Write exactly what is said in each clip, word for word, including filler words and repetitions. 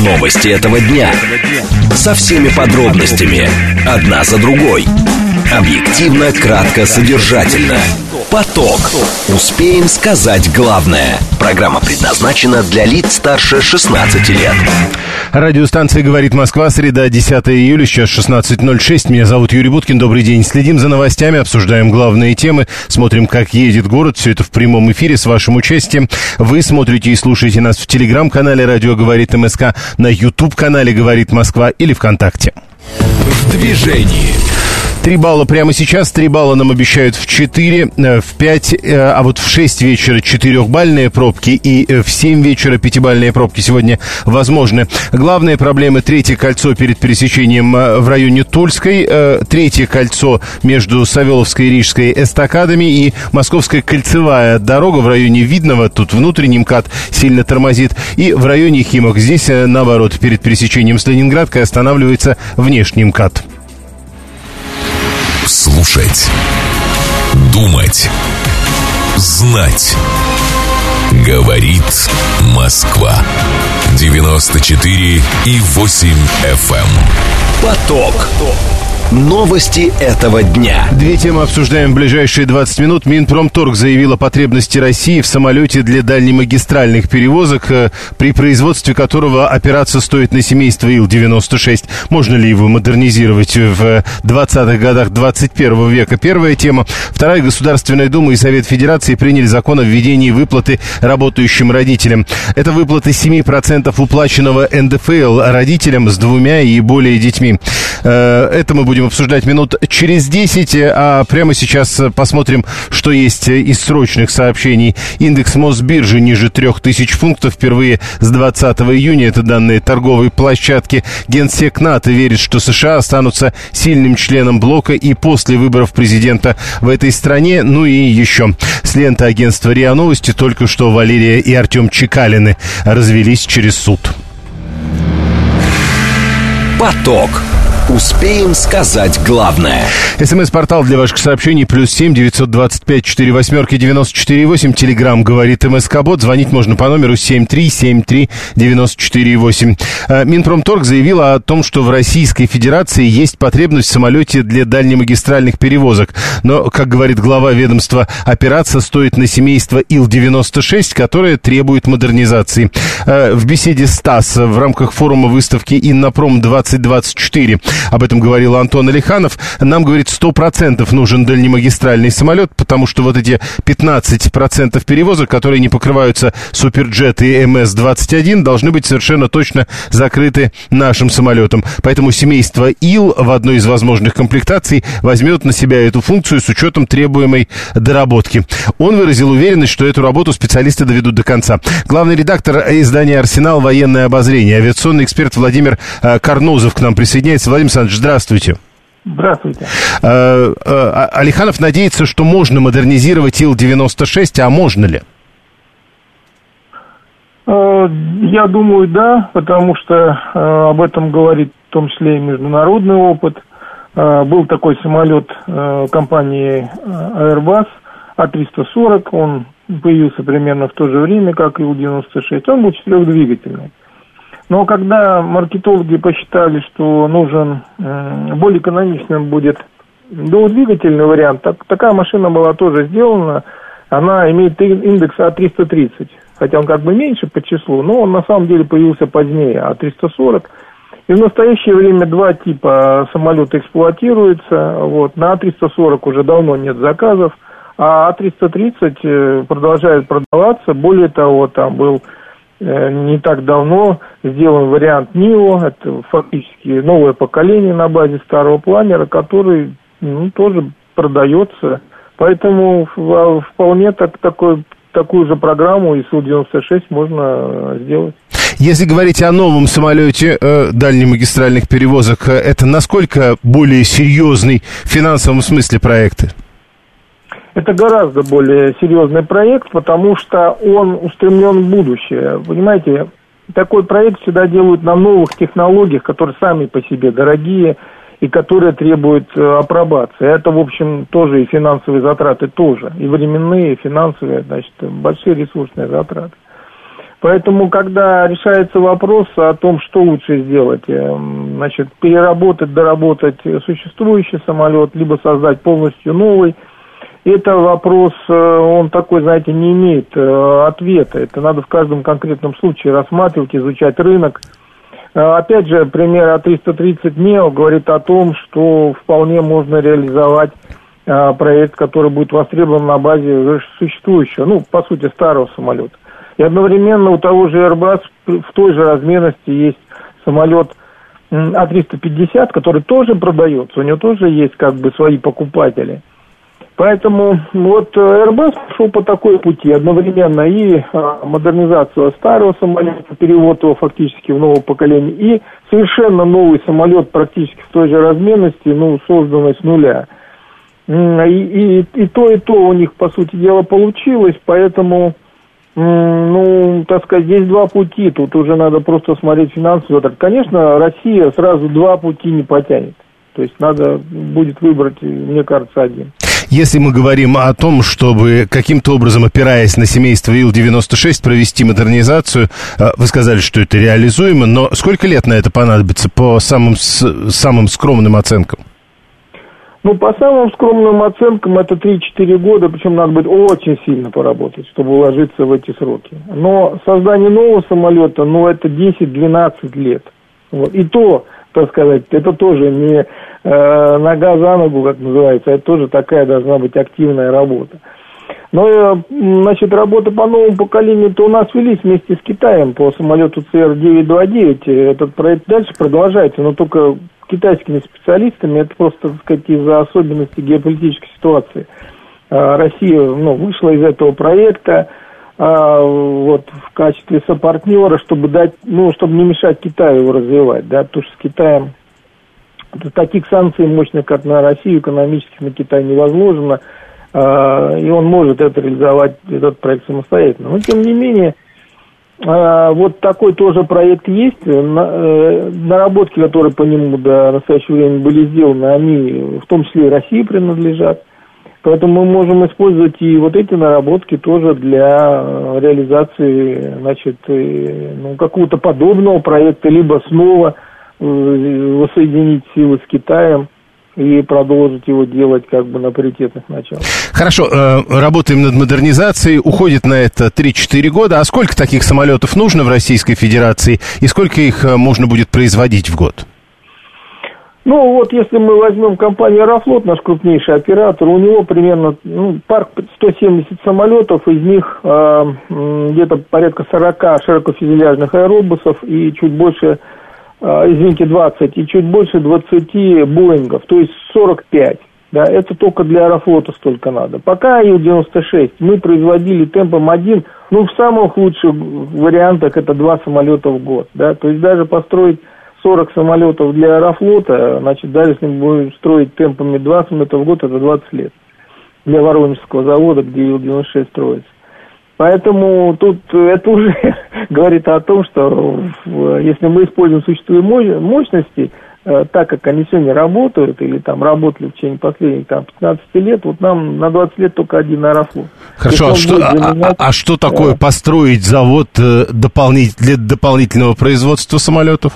Новости этого дня. Со всеми подробностями. Одна за другой. Объективно, кратко, содержательно. Поток. Успеем сказать главное. Программа предназначена для лиц старше шестнадцати лет. Радиостанция «Говорит Москва», среда, десятое июля, сейчас шестнадцать ноль шесть. Меня зовут Юрий Буткин. Добрый день. Следим за новостями, обсуждаем главные темы, смотрим, как едет город. Все это в прямом эфире с вашим участием. Вы смотрите и слушаете нас в телеграм-канале «Радио говорит МСК», на ютуб-канале «Говорит Москва» или ВКонтакте. В движении. Три балла прямо сейчас, три балла нам обещают в четыре, в пять, а вот в шесть вечера четырехбальные пробки и в семь вечера пятибальные пробки сегодня возможны. Главные проблемы: третье кольцо перед пересечением в районе Тульской, третье кольцо между Савеловской и Рижской эстакадами и Московская кольцевая дорога в районе Видного, тут внутренний МКАД сильно тормозит, и в районе Химок, здесь наоборот, перед пересечением с Ленинградкой останавливается внешний МКАД. Слушать, думать, знать. Говорит Москва. девяносто четыре и восемь эф эм. Поток. Новости этого дня. Две темы обсуждаем в ближайшие двадцать минут. Минпромторг заявил о потребности России в самолете для дальнемагистральных перевозок, при производстве которого опираться стоит на семейство Ил девяносто шесть. Можно ли его модернизировать в двадцатых годах двадцать первого века? Первая тема. Вторая. Государственная Дума и Совет Федерации приняли закон о введении выплаты работающим родителям. Это выплата семь процентов уплаченного эн дэ эф эл родителям с двумя и более детьми. Это мы будем обсуждать минут через десять, а прямо сейчас посмотрим, что есть из срочных сообщений. Индекс Мосбиржи ниже трех тысяч пунктов впервые с двадцатого июня. Это данные торговой площадки. Генсек НАТО верит, что США останутся сильным членом блока и после выборов президента в этой стране. Ну и еще. С ленты агентства РИА Новости только что Валерия и Артем Чекалины развелись через суд. Поток. Успеем сказать главное. СМС-портал для ваших сообщений плюс семь девятьсот двадцать пять четыре восьмерки девяносто четыре восемь. Телеграмм говорит МСК-бот. Звонить можно по номеру семь три семь три девяносто четыре восемь. Минпромторг заявил о том, что в Российской Федерации есть потребность в самолете для дальнемагистральных перевозок. Но, как говорит глава ведомства, опираться стоит на семейство Ил девяносто шесть, которое требует модернизации. В беседе с ТАСС в рамках форума выставки «Иннопром двадцать двадцать четыре» об этом говорил Антон Алиханов. Нам, говорит, сто процентов нужен дальнемагистральный самолет, потому что вот эти пятнадцать процентов перевозок, которые не покрываются Суперджет и эм эс двадцать один, должны быть совершенно точно закрыты нашим самолетом. Поэтому семейство Ил в одной из возможных комплектаций возьмет на себя эту функцию с учетом требуемой доработки. Он выразил уверенность, что эту работу специалисты доведут до конца. Главный редактор издания «Арсенал. Военное обозрение», авиационный эксперт Владимир Карнозов к нам присоединяется. Владимир Александрович, здравствуйте. Здравствуйте. Алиханов надеется, что можно модернизировать Ил девяносто шесть, а можно ли? Я думаю, да, потому что об этом говорит в том числе и международный опыт. Был такой самолет компании Airbus а триста сорок, он появился примерно в то же время, как Ил девяносто шесть, он был четырехдвигательный. Но когда маркетологи посчитали, что нужен э, более экономичным будет двухдвигательный вариант, так, такая машина была тоже сделана, она имеет индекс А триста тридцать, хотя он как бы меньше по числу, но он на самом деле появился позднее, А триста сорок. И в настоящее время два типа самолета эксплуатируются, вот, на А триста сорок уже давно нет заказов, а А триста тридцать э, продолжает продаваться, более того, там был не так давно сделан вариант нио, это фактически новое поколение на базе старого планера, который, ну, тоже продается. Поэтому вполне так, такой, такую же программу из Ил девяносто шесть можно сделать. Если говорить о новом самолете э, дальнемагистральных перевозок, это насколько более серьезный в финансовом смысле проект? Это гораздо более серьезный проект, потому что он устремлен в будущее. Понимаете, такой проект всегда делают на новых технологиях, которые сами по себе дорогие и которые требуют апробации. Это, в общем, тоже и финансовые затраты тоже, и временные, и финансовые, значит, большие ресурсные затраты. Поэтому, когда решается вопрос о том, что лучше сделать, значит, переработать, доработать существующий самолет, либо создать полностью новый, это вопрос, он такой, знаете, не имеет ответа. Это надо в каждом конкретном случае рассматривать, изучать рынок. Опять же, пример А триста тридцать нео говорит о том, что вполне можно реализовать проект, который будет востребован на базе существующего, ну, по сути, старого самолета. И одновременно у того же Airbus в той же размерности есть самолет А триста пятьдесят, который тоже продается, у него тоже есть как бы свои покупатели. Поэтому вот Airbus пошел по такой пути, одновременно и модернизацию старого самолета, перевод его фактически в новое поколение, и совершенно новый самолет практически в той же размерности, ну, созданный с нуля. И, и, и то, и то у них, по сути дела, получилось, поэтому, ну, так сказать, здесь два пути, тут уже надо просто смотреть финансовый. Конечно, Россия сразу два пути не потянет, то есть надо будет выбрать, мне кажется, один. Если мы говорим о том, чтобы каким-то образом, опираясь на семейство Ил девяносто шесть, провести модернизацию, вы сказали, что это реализуемо, но сколько лет на это понадобится по самым, самым скромным оценкам? Ну, по самым скромным оценкам, это три-четыре года, причем надо будет очень сильно поработать, чтобы уложиться в эти сроки. Но создание нового самолета, ну, это десять-двенадцать лет. Вот. И то, так сказать, это тоже не э, нога за ногу, как называется, это тоже такая должна быть активная работа. Но, значит, работа по новому поколению-то у нас велись вместе с Китаем по самолету Си Эр девятьсот двадцать девять. Этот проект дальше продолжается, но только китайскими специалистами, это просто, так сказать, из-за особенностей геополитической ситуации. Россия, ну, вышла из этого проекта вот, в качестве сопартнера, чтобы дать, ну, чтобы не мешать Китаю его развивать, да, потому что с Китаем таких санкций мощных, как на Россию, экономических на Китай не возложено, и он может это реализовать, этот проект самостоятельно. Но, тем не менее, вот такой тоже проект есть. Наработки, которые по нему до настоящего времени были сделаны, они в том числе и России принадлежат. Поэтому мы можем использовать и вот эти наработки тоже для реализации, значит, ну, какого-то подобного проекта, либо снова воссоединить силы с Китаем и продолжить его делать как бы на паритетных началах. Хорошо, работаем над модернизацией, уходит на это три-четыре года. А сколько таких самолетов нужно в Российской Федерации и сколько их можно будет производить в год? Ну, вот если мы возьмем компанию «Аэрофлот», наш крупнейший оператор, у него примерно, ну, парк сто семьдесят самолетов, из них э, где-то порядка сорок широкофюзеляжных аэробусов и чуть больше, э, извините, двадцать, и чуть больше двадцати Боингов, то есть сорок пять. Да, это только для «Аэрофлота» столько надо. Пока Ил девяносто шесть мы производили темпом один, ну, в самых лучших вариантах это два самолета в год, да, то есть даже построить сорок самолетов для «Аэрофлота», значит, даже если мы будем строить темпами два самолета в год, это двадцать лет для Воронежского завода, где Ил девяносто шесть строится. Поэтому тут это уже говорит о том, что если мы используем существующие мощности, так как они сегодня работают, или там работали в течение последних там, пятнадцати лет, вот нам на двадцать лет только один «Аэрофлот». Хорошо, а что, заменять... а, а что такое да. построить завод дополнит... для дополнительного производства самолетов?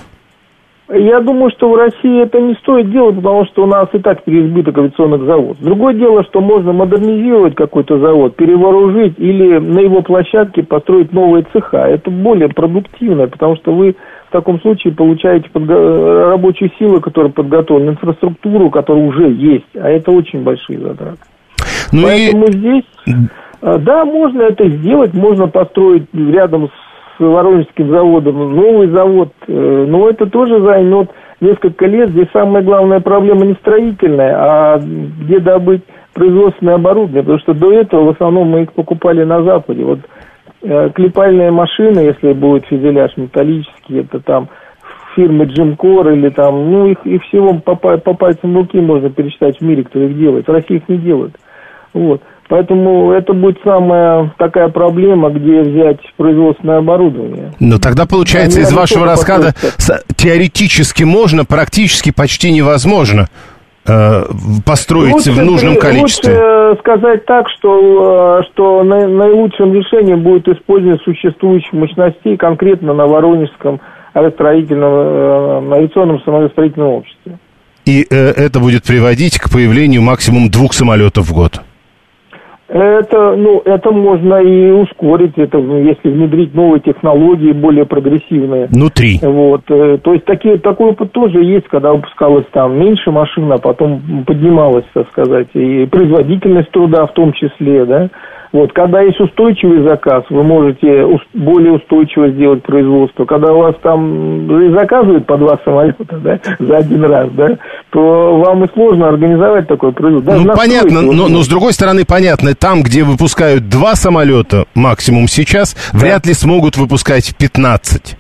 Я думаю, что в России это не стоит делать, потому что у нас и так переизбыток авиационных заводов. Другое дело, что можно модернизировать какой-то завод, перевооружить или на его площадке построить новые цеха. Это более продуктивно, потому что вы в таком случае получаете подго... рабочие силы, которые подготовлены, инфраструктуру, которая уже есть, а это очень большие затраты. Ну Поэтому и... здесь, да, можно это сделать, можно построить рядом с Воронежским заводом новый завод, но это тоже займет несколько лет. Здесь самая главная проблема не строительная, а где добыть производственное оборудование, потому что до этого в основном мы их покупали на Западе. Вот э, клепальная машина, если будет фюзеляж металлический, это там фирмы Джимкор или там, ну их, их всего по, по пальцам руки можно пересчитать в мире, кто их делает. В России их не делают. Вот. Поэтому это будет самая такая проблема, где взять производственное оборудование. Ну, тогда, получается, из вашего рассказа теоретически можно, практически почти невозможно. э, построить лучше, в нужном количестве? Лучше сказать так, что, что наилучшим решением будет использование существующих мощностей конкретно на Воронежском авиастроительном, авиационном самолетостроительном обществе. И э, это будет приводить к появлению максимум двух самолетов в год? Это, ну, это можно и ускорить, это, если внедрить новые технологии, более прогрессивные. Ну, три. Вот, то есть такие, такой опыт тоже есть, когда выпускалось там меньше машин, а потом поднималась, так сказать, и производительность труда в том числе, да. Вот, когда есть устойчивый заказ, вы можете более устойчиво сделать производство. Когда у вас там заказывают по два самолета, да, за один раз, да, то вам и сложно организовать такое производство. Даже ну, понятно, но, но с другой стороны, понятно, там, где выпускают два самолета максимум сейчас, да, вряд ли смогут выпускать пятнадцать.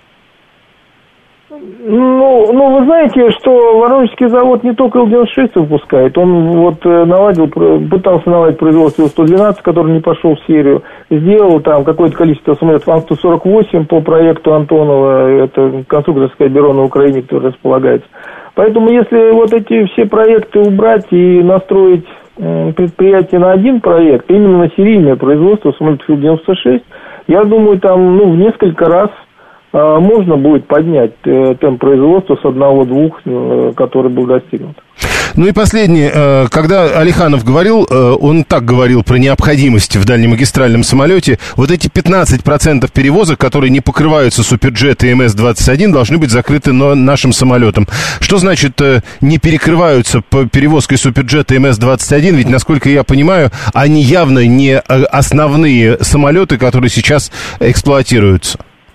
Ну, ну, вы знаете, что Воронежский завод не только Ил девяносто шесть выпускает, он вот наладил, пытался наладить производство Ил сто двенадцать, который не пошел в серию, сделал там какое-то количество самолетов Ан сто сорок восемь по проекту Антонова, это конструкторское бюро на Украине, которое располагается. Поэтому, если вот эти все проекты убрать и настроить предприятие на один проект, именно на серийное производство самолетов Ил девяносто шесть, я думаю, там, ну, в несколько раз можно будет поднять темп производства с одного-двух, который был достигнут. Ну и последнее. Когда Алиханов говорил, он так говорил про необходимость в дальнемагистральном самолете. Вот эти пятнадцать процентов перевозок, которые не покрываются Суперджет и Эм Эс двадцать один, должны быть закрыты нашим самолетом. Что значит не перекрываются перевозкой Суперджета и Эм Эс двадцать один? Ведь, насколько я понимаю, они явно не основные самолеты, которые сейчас эксплуатируются.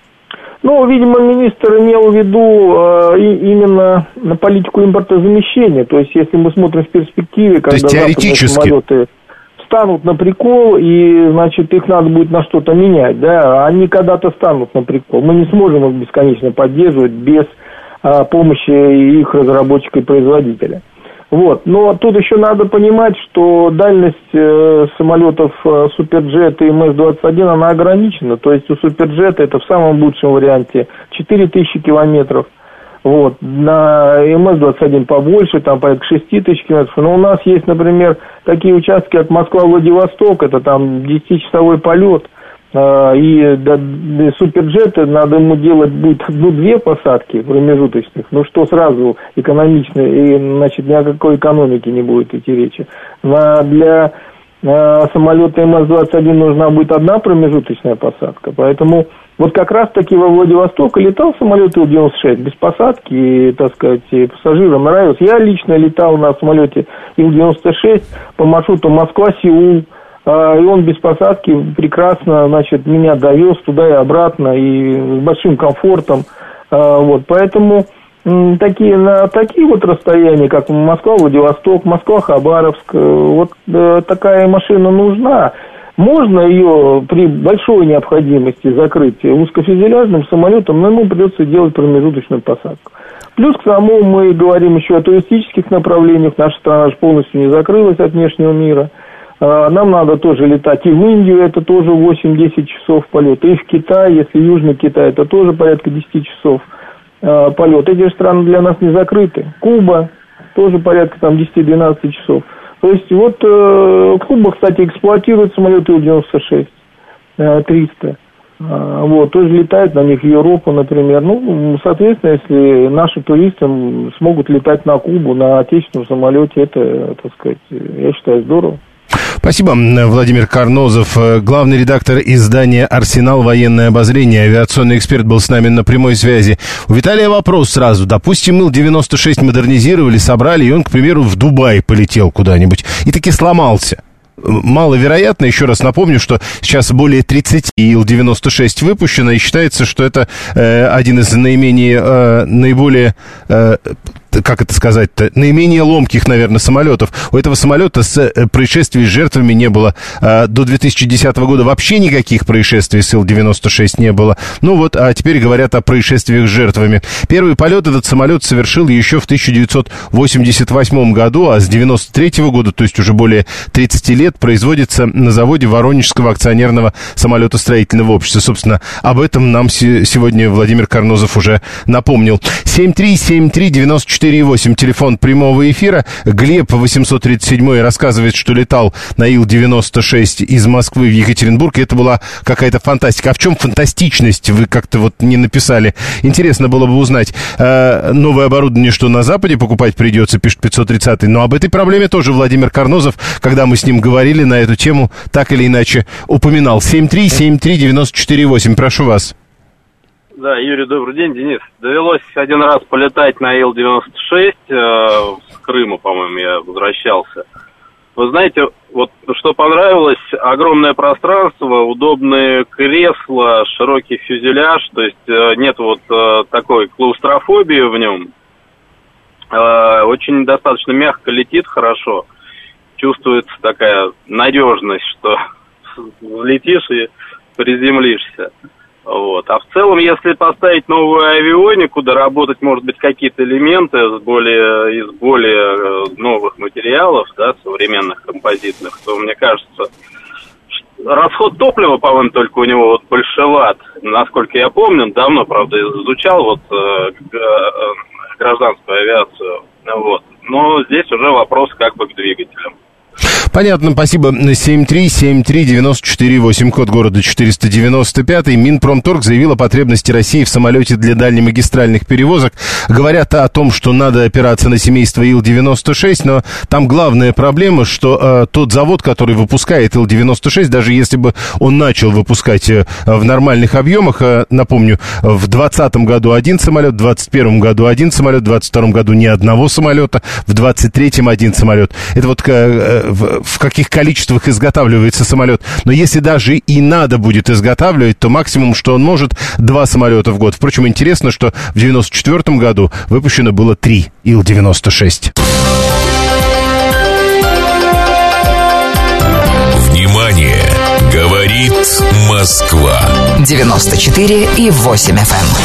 Ну, видимо, министр имел в виду э, именно на политику импортозамещения. То есть, если мы смотрим в перспективе, когда западные самолеты встанут на прикол, и, значит, их надо будет на что-то менять, да, они когда-то станут на прикол. Мы не сможем их бесконечно поддерживать без э, помощи их разработчика и производителя. Вот. Но тут еще надо понимать, что дальность э, самолетов э, Суперджет и Эм Эс двадцать один, она ограничена. То есть у Суперджета это в самом лучшем варианте четыре тысячи километров. Вот. На Эм Эс двадцать один побольше, там порядка шесть тысяч километров. Но у нас есть, например, такие участки, как Москва-Владивосток, это там десятичасовой полет. И до, до Суперджета надо ему делать будет одну-две посадки промежуточных, ну что сразу экономично, и значит ни о какой экономике не будет идти речи. На, для а, самолета Эм Эс двадцать один нужна будет одна промежуточная посадка, поэтому вот как раз таки во Владивосток летал самолет Ил девяносто шесть без посадки, и, так сказать, и пассажирам нравилось. Я лично летал на самолете Ил девяносто шесть по маршруту Москва-Сеул. И он без посадки прекрасно, значит, меня довез туда и обратно, и с большим комфортом. Вот, поэтому такие, на такие вот расстояния, как Москва-Владивосток, Москва-Хабаровск, вот такая машина нужна. Можно ее при большой необходимости закрыть узкофюзеляжным самолетом, но ему придется делать промежуточную посадку. Плюс к тому мы говорим еще о туристических направлениях. Наша страна же полностью не закрылась от внешнего мира. Нам надо тоже летать и в Индию, это тоже восемь-десять часов полета, и в Китай, если Южный Китай, это тоже порядка десять часов э, полета. Эти страны для нас не закрыты. Куба тоже порядка там десять-двенадцать часов. То есть вот э, Куба, кстати, эксплуатирует самолеты Ил девяносто шесть э, триста. Э, вот, тоже летают на них в Европу, например. Ну, соответственно, если наши туристы смогут летать на Кубу на отечественном самолете, это, так сказать, я считаю, здорово. Спасибо. Владимир Карнозов, главный редактор издания «Арсенал. Военное обозрение», авиационный эксперт, был с нами на прямой связи. У Виталия вопрос сразу. Допустим, Ил девяносто шесть модернизировали, собрали, и он, к примеру, в Дубай полетел куда-нибудь, и таки сломался. Маловероятно, еще раз напомню, что сейчас более тридцать Ил девяносто шесть выпущено, и считается, что это э, один из наименее, э, наиболее... Э, как это сказать-то, наименее ломких, наверное, самолетов. У этого самолета с происшествий с жертвами не было. А, до две тысячи десятого года вообще никаких происшествий с Ил девяносто шесть не было. Ну вот, а теперь говорят о происшествиях с жертвами. Первый полет этот самолет совершил еще в тысяча девятьсот восемьдесят восьмом году, а с девяносто третьего года, то есть уже более тридцати лет, производится на заводе Воронежского акционерного самолетостроительного общества. Собственно, об этом нам сегодня Владимир Карнозов уже напомнил. семь три семь три девяносто четыре четыре восемь, телефон прямого эфира. Глеб, восемьсот тридцать семь, рассказывает, что летал на Ил девяносто шесть из Москвы в Екатеринбург. И это была какая-то фантастика. А в чем фантастичность? Вы как-то вот не написали. Интересно было бы узнать. Э, новое оборудование, что на Западе покупать придется, пишет пятьсот тридцать. Но об этой проблеме тоже Владимир Карнозов, когда мы с ним говорили на эту тему, так или иначе упоминал. семь три семь три девяносто четыре восемь. Прошу вас. Да, Юрий, добрый день, Денис. Довелось один раз полетать на Ил девяносто шесть, э, с Крыма, по-моему, я возвращался. Вы знаете, вот что понравилось, огромное пространство, удобные кресла, широкий фюзеляж, то есть э, нет вот э, такой клаустрофобии в нем. Э, очень достаточно мягко летит, хорошо. Чувствуется такая надежность, что летишь и приземлишься. Вот. А в целом, если поставить новую авионику, доработать, может быть, какие-то элементы из более, из более новых материалов, да, современных композитных, то, мне кажется, расход топлива, по-моему, только у него вот большеват. Насколько я помню, давно, правда, изучал вот э, гражданскую авиацию. Вот. Но здесь уже вопрос как бы к двигателям. Понятно, спасибо. семь три семь три девяносто четыре восемь, код города четыреста девяносто пять. Минпромторг заявил о потребности России в самолете для дальнемагистральных перевозок. Говорят о том, что надо опираться на семейство Ил девяносто шесть, но там главная проблема, что э, тот завод, который выпускает Ил девяносто шесть, даже если бы он начал выпускать э, в нормальных объемах, э, напомню, в двадцатом году один самолет, в двадцать первом году один самолет, в двадцать втором году ни одного самолета, в двадцать третьем один самолет. Это вот э, в, в каких количествах изготавливается самолет. Но если даже и надо будет изготавливать, то максимум, что он может, два самолета в год. Впрочем, интересно, что в девяносто четвёртом году выпущено было три Ил девяносто шесть. Внимание! Говорит Москва. девяносто четыре и восемь эф эм.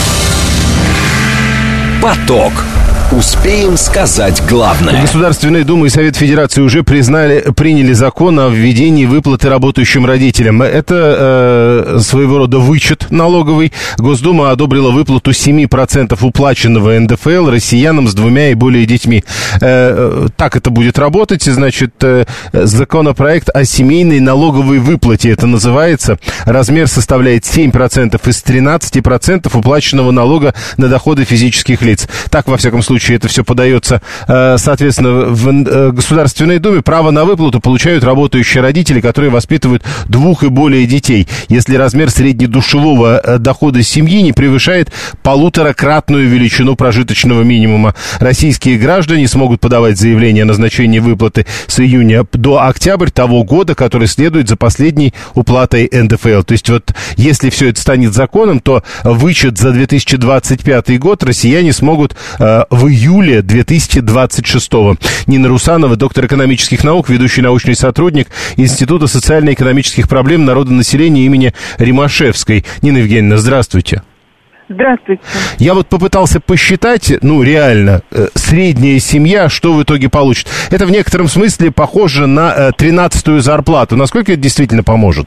Поток. Успеем сказать главное. Государственная Дума и Совет Федерации уже признали, приняли закон о введении выплаты работающим родителям. Это э, своего рода вычет налоговый. Госдума одобрила выплату семь процентов уплаченного эн дэ эф эл россиянам с двумя и более детьми. Э, так это будет работать. Значит, э, законопроект о семейной налоговой выплате. Это называется. Размер составляет семь процентов из тринадцати процентов уплаченного налога на доходы физических лиц. Так, во всяком случае, это все подается, соответственно, в Государственной Думе. Право на выплату получают работающие родители, которые воспитывают двух и более детей, если размер среднедушевого дохода семьи не превышает полуторакратную величину прожиточного минимума. Российские граждане смогут подавать заявление о назначении выплаты с июня до октября того года, который следует за последней уплатой эн дэ эф эл. То есть вот если все это станет законом, то вычет за две тысячи двадцать пятый год россияне смогут э, в июле две тысячи двадцать шестого. Нина Русанова, доктор экономических наук, ведущий научный сотрудник Института социально-экономических проблем народонаселения имени Римашевской. Нина Евгеньевна, здравствуйте. Здравствуйте. Я вот попытался посчитать, ну, реально, э, средняя семья, что в итоге получит. Это в некотором смысле похоже на э, тринадцатую зарплату. Насколько это действительно поможет?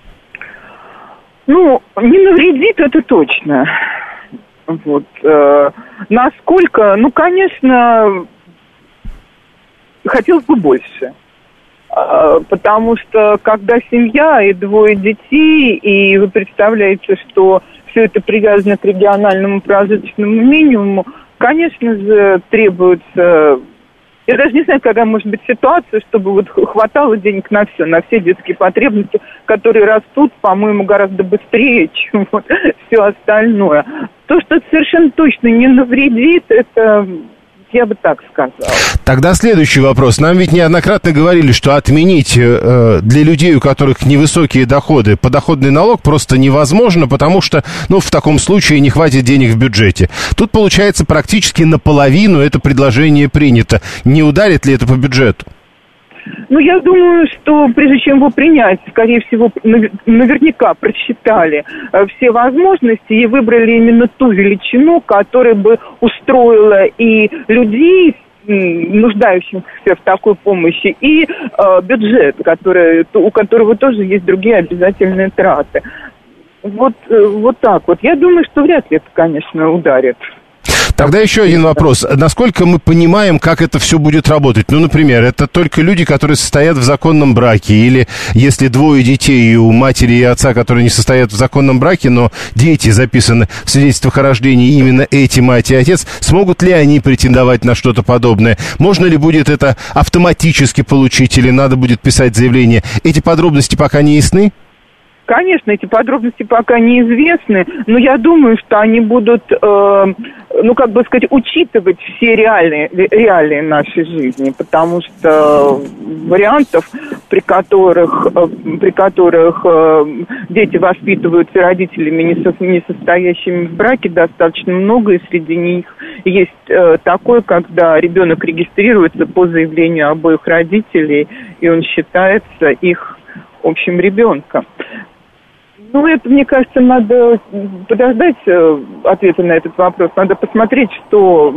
Ну, не навредит, это точно. Вот. Э, насколько, ну, конечно, хотелось бы больше. Э, потому что, когда семья и двое детей, и вы представляете, что все это привязано к региональному прожиточному минимуму, конечно же, требуется... Я даже не знаю, какая может быть ситуация, чтобы вот хватало денег на все, на все детские потребности, которые растут, по-моему, гораздо быстрее, чем вот все остальное. То, что это совершенно точно не навредит, это... Я бы так сказала. Тогда следующий вопрос. Нам ведь неоднократно говорили, что отменить э, для людей, у которых невысокие доходы, подоходный налог просто невозможно, потому что, ну, в таком случае не хватит денег в бюджете. Тут, получается, практически наполовину это предложение принято. Не ударит ли это по бюджету? Ну, я думаю, что прежде чем его принять, скорее всего, наверняка просчитали все возможности и выбрали именно ту величину, которая бы устроила и людей, нуждающихся в такой помощи, и э, бюджет, который, у которого тоже есть другие обязательные траты. Вот, вот так вот. Я думаю, что вряд ли это, конечно, ударит. Тогда еще один вопрос. Насколько мы понимаем, как это все будет работать? Ну, например, это только люди, которые состоят в законном браке, или если двое детей у матери и отца, которые не состоят в законном браке, но дети записаны в свидетельствах о рождении именно эти мать и отец, смогут ли они претендовать на что-то подобное? Можно ли будет это автоматически получить, или надо будет писать заявление? Эти подробности пока не ясны? Конечно, эти подробности пока неизвестны, но я думаю, что они будут, э, ну, как бы сказать, учитывать все реалии, реалии нашей жизни, потому что вариантов, при которых, э, при которых э, дети воспитываются родителями, не, со, не состоящими в браке, достаточно много, и среди них есть э, такое, когда ребенок регистрируется по заявлению обоих родителей, и он считается их общим ребенком. Ну, это, мне кажется, надо подождать э, ответа на этот вопрос. Надо посмотреть, что,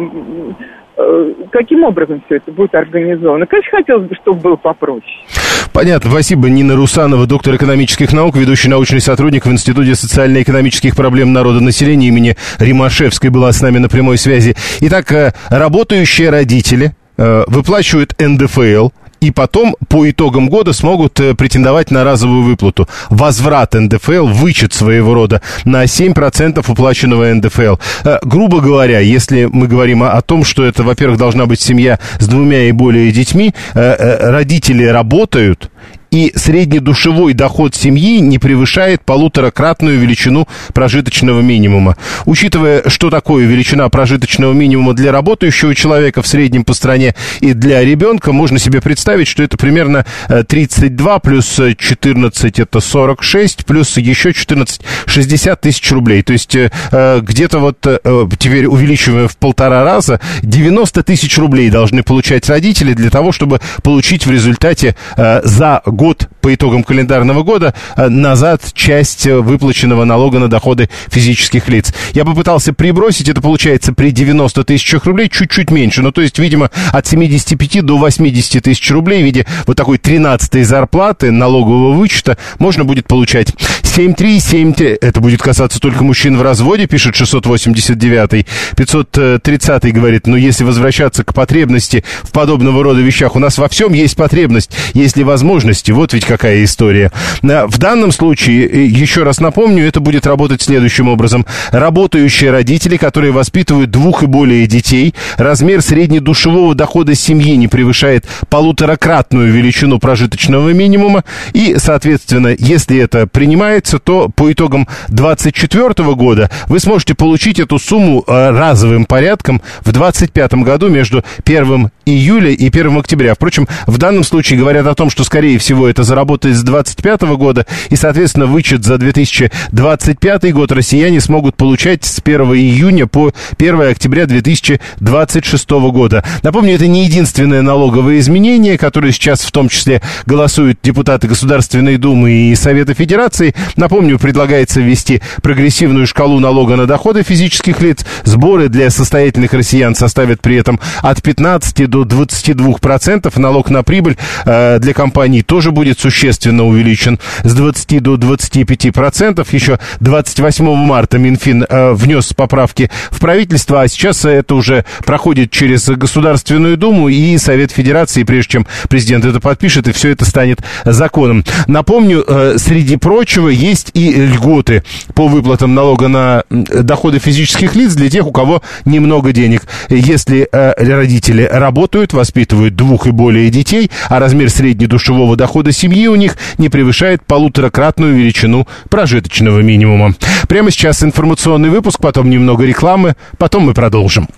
э, каким образом все это будет организовано. Конечно, хотелось бы, чтобы было попроще. Понятно. Спасибо. Нина Русанова, доктор экономических наук, ведущий научный сотрудник в Институте социально-экономических проблем народонаселения имени Римашевской, была с нами на прямой связи. Итак, э, работающие родители э, выплачивают эн дэ эф эл, и потом по итогам года смогут э, претендовать на разовую выплату. Возврат эн дэ эф эл, вычет своего рода на семь процентов уплаченного эн дэ эф эл. Э, грубо говоря, если мы говорим о, о том, что это, во-первых, должна быть семья с двумя и более детьми, э, э, родители работают, и среднедушевой доход семьи не превышает полуторакратную величину прожиточного минимума. Учитывая, что такое величина прожиточного минимума для работающего человека в среднем по стране и для ребенка, можно себе представить, что это примерно тридцать два плюс четырнадцать, это сорок шесть, плюс еще четырнадцать, шестьдесят тысяч рублей. То есть где-то вот теперь увеличиваем в полтора раза, девяносто тысяч рублей должны получать родители для того, чтобы получить в результате за год, по итогам календарного года, назад часть выплаченного налога на доходы физических лиц. Я попытался прибросить, это получается при девяноста тысячах рублей чуть-чуть меньше. Ну, то есть, видимо, от семидесяти пяти до восьмидесяти тысяч рублей в виде вот такой тринадцатой зарплаты налогового вычета можно будет получать. семь три семь три, это будет касаться только мужчин в разводе, пишет шестьсот восемьдесят девятый. пятьсот тридцатый говорит, ну, если возвращаться к потребности в подобного рода вещах, у нас во всем есть потребность, есть ли возможности. Вот ведь какая история. В данном случае, еще раз напомню, это будет работать следующим образом. Работающие родители, которые воспитывают двух и более детей, размер среднедушевого дохода семьи не превышает полуторакратную величину прожиточного минимума, и, соответственно, если это принимается, то по итогам двадцать четвёртого года вы сможете получить эту сумму разовым порядком в двадцать пятом году между первым июля и первым октября. Впрочем, в данном случае говорят о том, что, скорее всего, это заработает с двадцать пятого года, и, соответственно, вычет за две тысячи двадцать пятый год россияне смогут получать с первого июня по первого октября две тысячи двадцать шестого года. Напомню, это не единственное налоговое изменение, которое сейчас в том числе голосуют депутаты Государственной Думы и Совета Федерации. Напомню, предлагается ввести прогрессивную шкалу налога на доходы физических лиц. Сборы для состоятельных россиян составят при этом от пятнадцати до двадцати двух процентов. Налог на прибыль э, для компаний тоже будет существенно увеличен с двадцати до двадцати пяти процентов. Еще двадцать восьмого марта Минфин э, внес поправки в правительство, а сейчас это уже проходит через Государственную Думу и Совет Федерации, прежде чем президент это подпишет, и все это станет законом. Напомню, э, среди прочего есть и льготы по выплатам налога на доходы физических лиц для тех, у кого немного денег. Если э, родители работают, воспитывают двух и более детей, а размер среднедушевого дохода семьи у них не превышает полуторакратную величину прожиточного минимума. Прямо сейчас информационный выпуск, потом немного рекламы, потом мы продолжим.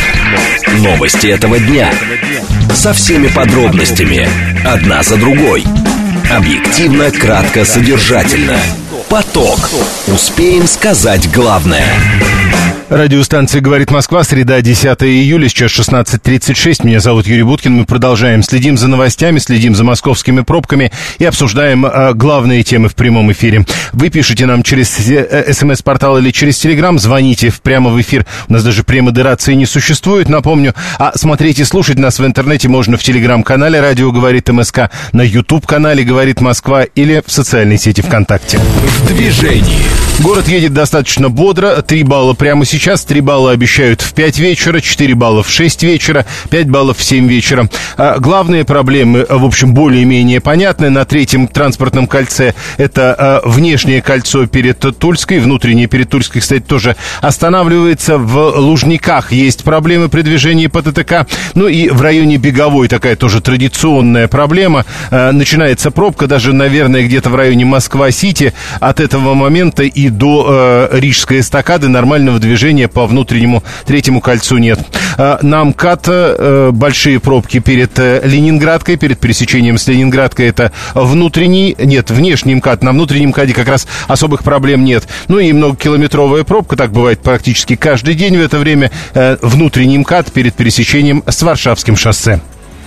Новости этого дня. Со всеми подробностями. Одна за другой. Объективно, кратко, содержательно. Поток. Успеем сказать главное. Радиостанция «Говорит Москва», среда, десятого июля, сейчас шестнадцать тридцать шесть. Меня зовут Юрий Буткин. Мы продолжаем. Следим за новостями, следим за московскими пробками и обсуждаем э, главные темы в прямом эфире. Вы пишите нам через э, смс-портал или через телеграм, звоните в прямо в эфир. У нас даже премодерации не существует, напомню. А смотреть и слушать нас в интернете можно в телеграм-канале «Радио говорит МСК», на YouTube-канале «Говорит Москва» или в социальной сети ВКонтакте. В движении. Город едет достаточно бодро. Три балла прямо сейчас. сейчас, три балла обещают в пять вечера, четыре балла в шесть вечера, пять баллов в семь вечера. А, главные проблемы, в общем, более-менее понятны. На третьем транспортном кольце это а, внешнее кольцо перед Тульской, внутреннее перед Тульской, кстати, тоже останавливается. В Лужниках есть проблемы при движении по ТТК. Ну и в районе Беговой такая тоже традиционная проблема. А, начинается пробка даже, наверное, где-то в районе Москва-Сити. От этого момента и до э, Рижской эстакады нормального движения по внутреннему третьему кольцу нет. Э, на МКАД э, большие пробки перед э, Ленинградкой, перед пересечением с Ленинградкой. Это внутренний, нет, внешний МКАД. На внутреннем МКАДе как раз особых проблем нет. Ну и многокилометровая пробка, так бывает практически каждый день в это время. Э, внутренний МКАД перед пересечением с Варшавским шоссе.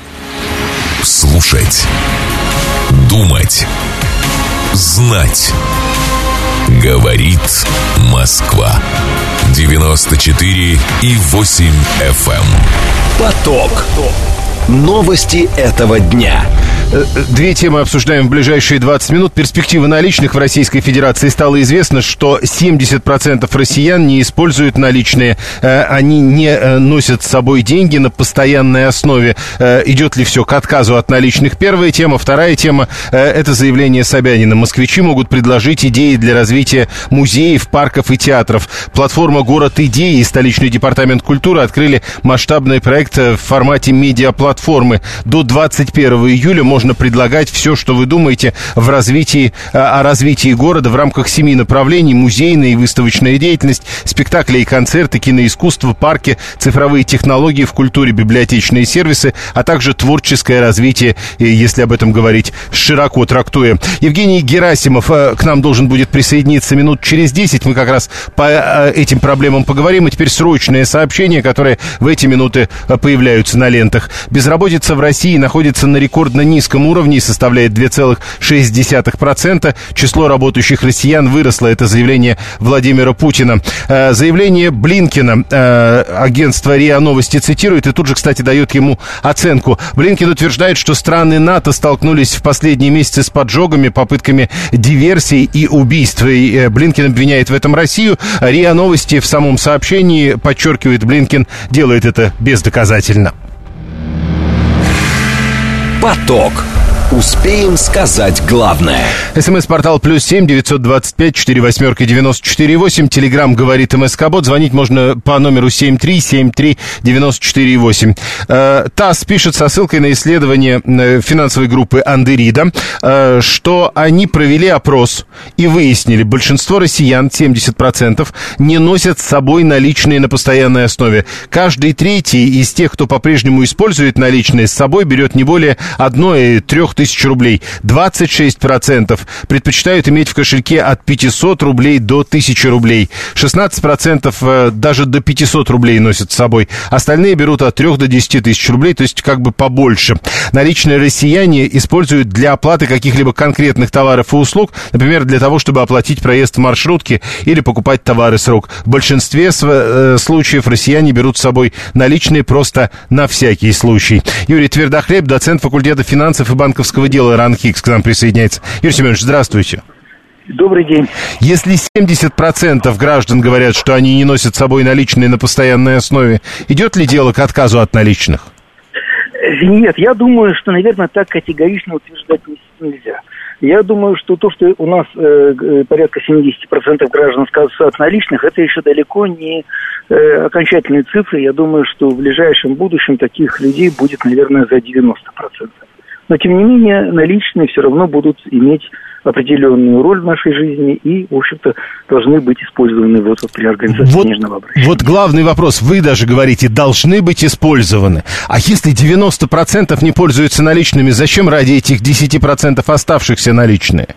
Слушать, думать, знать. Говорит Москва. девяносто четыре и восемь эф эм. Поток. Новости этого дня. Две темы обсуждаем в ближайшие двадцать минут. Перспективы наличных в Российской Федерации. Стало известно, что семьдесят процентов россиян не используют наличные. Они не носят с собой деньги на постоянной основе. Идет ли все к отказу от наличных? Первая тема. Вторая тема – это заявление Собянина. Москвичи могут предложить идеи для развития музеев, парков и театров. Платформа «Город идей» и столичный департамент культуры открыли масштабный проект в формате медиаплатформы. До двадцать первого июля можно Можно предлагать все, что вы думаете в развитии, о развитии города в рамках семи направлений: музейная и выставочная деятельность, спектакли и концерты, киноискусство, парки, цифровые технологии в культуре, библиотечные сервисы, а также творческое развитие, если об этом говорить широко трактуя. Евгений Герасимов к нам должен будет присоединиться минут через десять. Мы как раз по этим проблемам поговорим. И теперь срочные сообщения, которые в эти минуты появляются на лентах. Безработица в России находится на рекордно низком уровне и составляет два целых шесть десятых процента. Число работающих россиян выросло. Это заявление Владимира Путина. Заявление Блинкена агентство РИА Новости цитирует и тут же, кстати, дает ему оценку. Блинкен утверждает, что страны НАТО столкнулись в последние месяцы с поджогами, попытками диверсий и убийств. И Блинкен обвиняет в этом Россию. РИА Новости в самом сообщении, подчеркивает Блинкен, делает это бездоказательно. Поток. Успеем сказать главное. СМС-портал плюс семь девятьсот двадцать пять четыре восьмерки девяносто четыре восемь. Телеграмм говорит МСК-бот. Звонить можно по номеру семь три семь три девяносто четыре восемь. Э, ТАСС пишет со ссылкой на исследование финансовой группы Андерида, э, что они провели опрос и выяснили, большинство россиян, семьдесят процентов, не носят с собой наличные на постоянной основе. Каждый третий из тех, кто по-прежнему использует наличные, с собой берет не более одной-трех тысяч рублей. двадцать шесть процентов предпочитают иметь в кошельке от пятисот рублей до тысячи рублей. шестнадцать процентов даже до пятисот рублей носят с собой. Остальные берут от трёх до десяти тысяч рублей, то есть как бы побольше. Наличные россияне используют для оплаты каких-либо конкретных товаров и услуг, например, для того, чтобы оплатить проезд в маршрутке или покупать товары с рук. В большинстве случаев россияне берут с собой наличные просто на всякий случай. Юрий Твердохлеб, доцент факультета финансов и банковского дела РАНХИКС, к нам присоединяется. Юрий Семенович, здравствуйте. Добрый день. Если семьдесят процентов граждан говорят, что они не носят с собой наличные на постоянной основе, идет ли дело к отказу от наличных? Нет, я думаю, что, наверное, так категорично утверждать нельзя. Я думаю, что то, что у нас э, порядка семьдесят процентов граждан отказываются от наличных, это еще далеко не э, окончательные цифры. Я думаю, что в ближайшем будущем таких людей будет, наверное, за девяносто процентов. Но, тем не менее, наличные все равно будут иметь определенную роль в нашей жизни и, в общем-то, должны быть использованы вот, вот при организации вот, денежного обращения. Вот главный вопрос. Вы даже говорите, должны быть использованы. А если девяносто процентов не пользуются наличными, зачем ради этих десять процентов оставшихся наличные?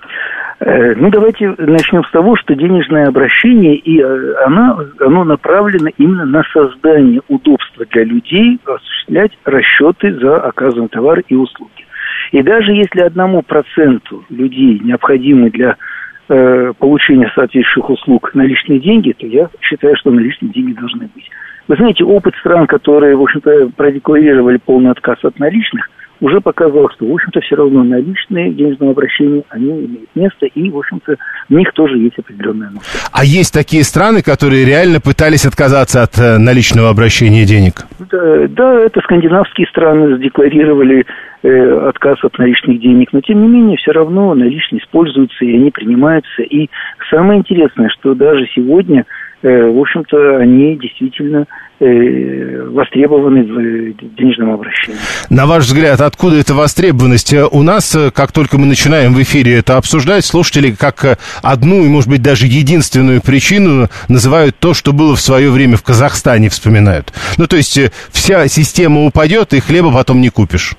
Ну, давайте начнем с того, что денежное обращение, и оно, оно направлено именно на создание удобства для людей осуществлять расчеты за оказанные товары и услуги. И даже если одному проценту людей необходимы для э, получения соответствующих услуг наличные деньги, то я считаю, что наличные деньги должны быть. Вы знаете, опыт стран, которые, в общем-то, продекларировали полный отказ от наличных, уже показывал, что, в общем-то, все равно наличные в денежном обращении, они имеют место, и, в общем-то, в них тоже есть определенная нужда. А есть такие страны, которые реально пытались отказаться от наличного обращения денег? Да, да, это скандинавские страны задекларировали э, отказ от наличных денег, но, тем не менее, все равно наличные используются, и они принимаются. И самое интересное, что даже сегодня, э, в общем-то, они действительно востребованы в денежном обращении. На ваш взгляд, откуда эта востребованность? У нас, как только мы начинаем в эфире это обсуждать, слушатели как одну и, может быть, даже единственную причину называют то, что было в свое время в Казахстане, вспоминают. Ну, то есть вся система упадет, и хлеба потом не купишь.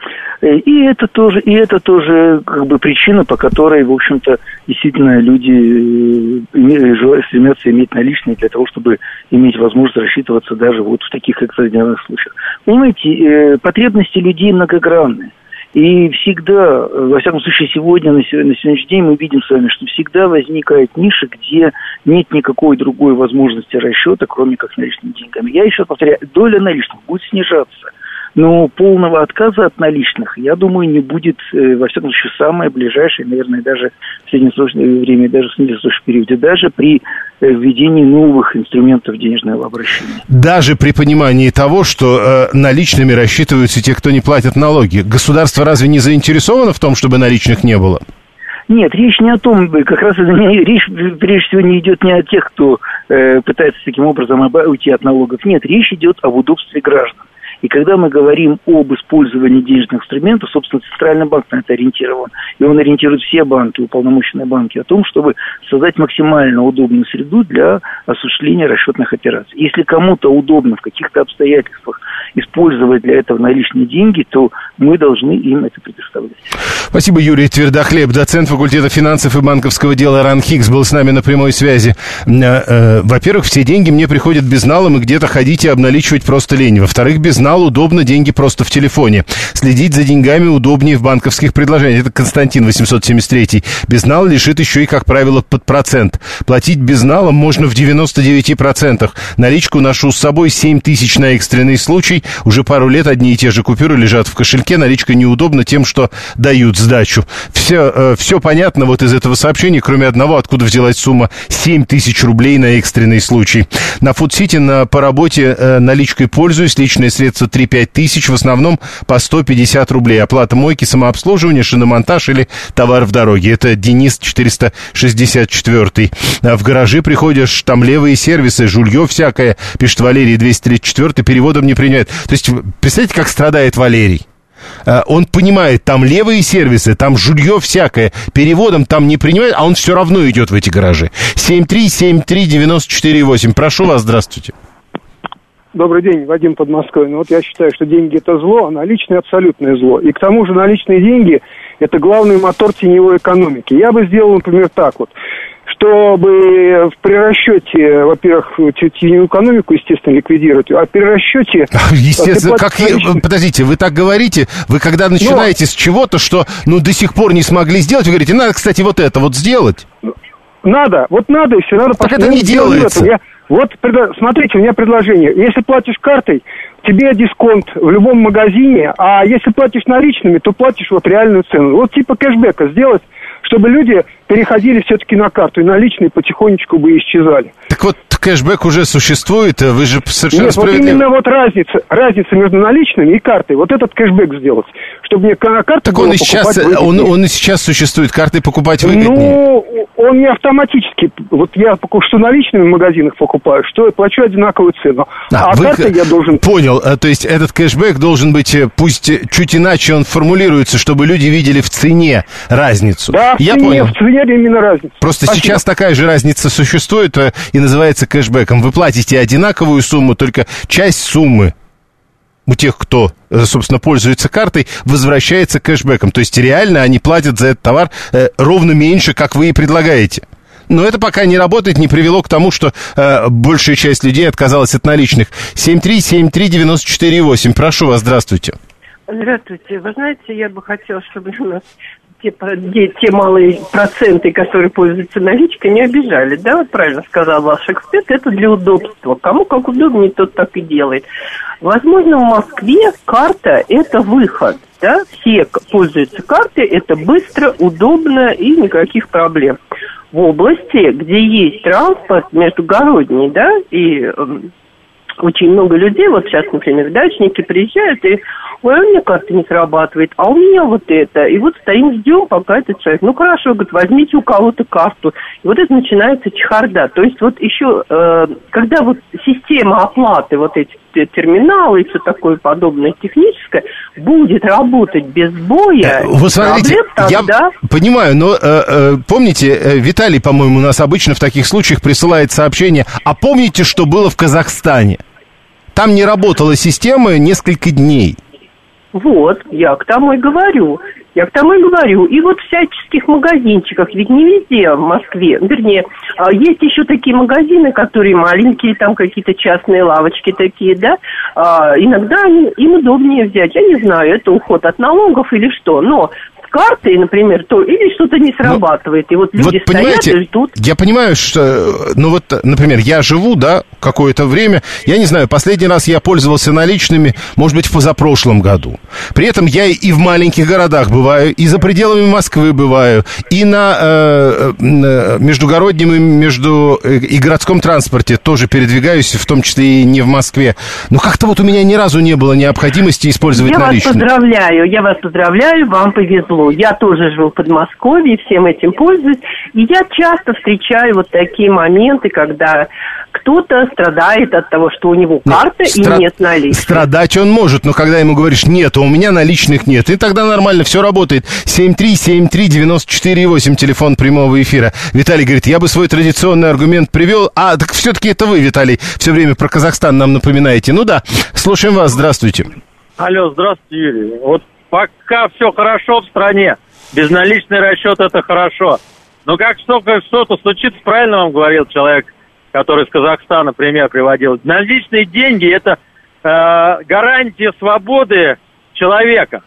И это тоже, и это тоже как бы причина, по которой, в общем-то, действительно люди стремятся иметь наличные для того, чтобы иметь возможность рассчитываться даже вот в таких экстраординарных случаях. Понимаете, потребности людей многогранны. И всегда, во всяком случае, сегодня, на сегодняшний день мы видим с вами, что всегда возникает ниша, где нет никакой другой возможности расчета, кроме как наличными деньгами. Я еще повторяю, доля наличных будет снижаться. Но полного отказа от наличных, я думаю, не будет, э, во всяком случае, самое ближайшее, наверное, даже в среднесрочное время, даже в среднесрочном периоде, даже при э, введении новых инструментов денежного обращения. Даже при понимании того, что э, наличными рассчитываются те, кто не платит налоги. Государство разве не заинтересовано в том, чтобы наличных не было? Нет, речь не о том, как раз речь прежде всего не идет не о тех, кто э, пытается таким образом уйти от налогов. Нет, речь идет об удобстве граждан. И когда мы говорим об использовании денежных инструментов, собственно, Центральный банк на это ориентирован, и он ориентирует все банки, уполномоченные банки, о том, чтобы создать максимально удобную среду для осуществления расчетных операций. Если кому-то удобно в каких-то обстоятельствах использовать для этого наличные деньги, то мы должны им это предоставлять. Спасибо, Юрий Твердохлеб, доцент факультета финансов и банковского дела РАН-Хикс, был с нами на прямой связи. Во-первых, все деньги мне приходят безналом, и где-то ходить и обналичивать просто лень. Во-вторых, безнал удобно, деньги просто в телефоне. Следить за деньгами удобнее в банковских предложениях. Это Константин, восемьсот семьдесят три. Безнал лежит еще и, как правило, под процент. Платить безналом можно в девяноста девяти процентах. Наличку ношу с собой семь тысяч на экстренный случай. Уже пару лет одни и те же купюры лежат в кошельке. Наличка неудобна тем, что дают сдачу. Все, э, все понятно вот из этого сообщения, кроме одного, откуда взялась сумма семь тысяч рублей на экстренный случай. На Фудсити на, по работе э, наличкой пользуюсь. Личные средства три-пять тысяч, в основном по сто пятьдесят рублей. Оплата мойки, самообслуживание, шиномонтаж или товар в дороге. Это Денис, четыреста шестьдесят четыре. В гаражи приходишь, там левые сервисы, жулье всякое, пишет Валерий, двести тридцать четыре, переводом не принимает. То есть, представляете, как страдает Валерий? Он понимает, там левые сервисы, там жулье всякое, переводом там не принимает, а он все равно идет в эти гаражи. семь три семь три девять четыре восемь. Прошу вас, здравствуйте. Добрый день, Вадим, Подмосковье. Ну вот я считаю, что деньги – это зло, а наличные – абсолютное зло. И к тому же наличные деньги – это главный мотор теневой экономики. Я бы сделал, например, так вот. Чтобы при расчете, во-первых, теневую экономику, естественно, ликвидировать, а при расчете... Естественно, как... Подождите, вы так говорите, вы когда начинаете Но... с чего-то, что, ну, до сих пор не смогли сделать, вы говорите, надо, кстати, вот это вот сделать. Надо, вот надо, и все надо... Так это не делается. Я... Вот, смотрите, у меня предложение. Если платишь картой, тебе дисконт в любом магазине, а если платишь наличными, то платишь вот реальную цену. Вот типа кэшбэка сделать, чтобы люди переходили все-таки на карту, и наличные потихонечку бы исчезали. Так вот, кэшбэк уже существует, вы же совершенно Нет, справедливо... вот именно вот разница, разница между наличными и картой. Вот этот кэшбэк сделать, чтобы мне на карту так было он и сейчас, покупать он, он и сейчас существует, картой покупать выгоднее. Ну, он не автоматически. Вот я что наличными в магазинах покупаю, что я плачу одинаковую цену. А, а вы... картой я должен... Понял, то есть этот кэшбэк должен быть, пусть чуть иначе он формулируется, чтобы люди видели в цене разницу. Да, в я цене, понял. в цене именно разница. Просто Спасибо. Сейчас такая же разница существует и называется кэшбэком. Вы платите одинаковую сумму, только часть суммы у тех, кто, собственно, пользуется картой, возвращается кэшбэком. То есть реально они платят за этот товар э, ровно меньше, как вы и предлагаете. Но это пока не работает, не привело к тому, что э, большая часть людей отказалась от наличных. семь три семь три девять четыре восемь. Прошу вас, здравствуйте. Здравствуйте. Вы знаете, я бы хотела, чтобы у нас те, те, те малые проценты, которые пользуются наличкой, не обижали, да, вот правильно сказал ваш эксперт, это для удобства. Кому как удобнее, тот так и делает. Возможно, в Москве карта – это выход, да, все пользуются картой, это быстро, удобно и никаких проблем. В области, где есть транспорт междугородний, да, и э, очень много людей, вот сейчас, например, дачники приезжают и, ой, у меня карта не срабатывает, а у меня вот это. И вот стоим, ждем, пока этот человек, ну хорошо, говорит, возьмите у кого-то карту. И вот это начинается чехарда. То есть вот еще, э, когда вот система оплаты, вот эти терминалы и все такое подобное техническое, будет работать без боя, вы смотрите, тогда... я понимаю, но э, э, помните, э, Виталий, по-моему, у нас обычно в таких случаях присылает сообщение, а помните, что было в Казахстане? Там не работала система несколько дней. Вот, я к тому и говорю. Я к тому и говорю. И вот в всяческих магазинчиках, ведь не везде в Москве, вернее, есть еще такие магазины, которые маленькие, там какие-то частные лавочки такие, да, иногда они, им удобнее взять, я не знаю, это уход от налогов или что, но с картой, например, то или что-то не срабатывает, но, и вот люди вот, стоят и ждут. Я понимаю, что, ну вот, например, я живу, да, какое-то время, я не знаю, последний раз я пользовался наличными, может быть, в позапрошлом году. При этом я и в маленьких городах бываю, и за пределами Москвы бываю, и на э, междугороднем, и между и городском транспорте тоже передвигаюсь, в том числе и не в Москве. Но как-то вот у меня ни разу не было необходимости использовать я наличные. Я вас поздравляю, я вас поздравляю, вам повезло. Я тоже живу в Подмосковье, всем этим пользуюсь, и я часто встречаю вот такие моменты, когда кто-то страдает от того, что у него карта и стра- нет наличных. Страдать он может, но когда ему говоришь, нет, а у меня наличных нет, и тогда нормально, все работает. семь три семь три девяносто четыре восемь, телефон прямого эфира. Виталий говорит, я бы свой традиционный аргумент привел, а так все-таки это вы, Виталий, все время про Казахстан нам напоминаете. Ну да, слушаем вас, здравствуйте. Алло, здравствуйте, Юрий. Вот пока все хорошо в стране, безналичный расчет это хорошо. Но как только что-то случится, правильно вам говорил человек, который из Казахстана пример приводил. Наличные деньги – это э, гарантия свободы человека.